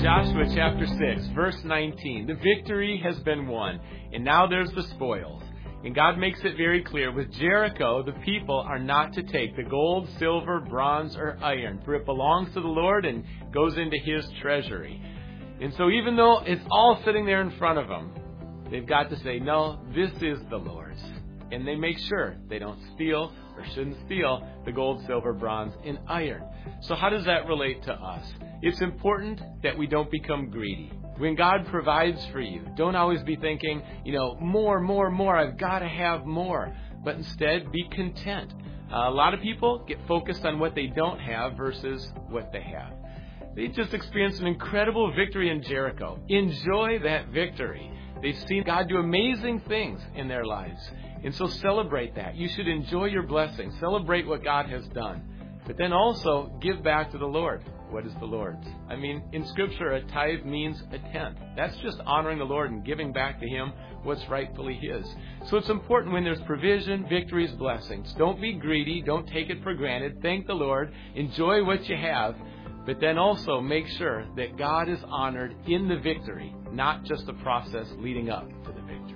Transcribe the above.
Joshua chapter 6, verse 19. The victory has been won, and now there's the spoils. And God makes it very clear, with Jericho, the people are not to take the gold, silver, bronze, or iron, for it belongs to the Lord and goes into His treasury. And so even though it's all sitting there in front of them, they've got to say, no, this is the Lord's. And they make sure they don't steal or shouldn't steal the gold, silver, bronze, and iron. So how does that relate to us? It's important that we don't become greedy. When God provides for you, don't always be thinking, more, I've got to have more. But instead, be content. A lot of people get focused on what they don't have versus what they have. They just experienced an incredible victory in Jericho. Enjoy that victory. They've seen God do amazing things in their lives. And so celebrate that. You should enjoy your blessings. Celebrate what God has done. But then also give back to the Lord. What is the Lord's? I mean, in Scripture, a tithe means a tenth. That's just honoring the Lord and giving back to Him what's rightfully His. So it's important when there's provision, victories, blessings. Don't be greedy. Don't take it for granted. Thank the Lord. Enjoy what you have. But then also make sure that God is honored in the victory, not just the process leading up to the victory.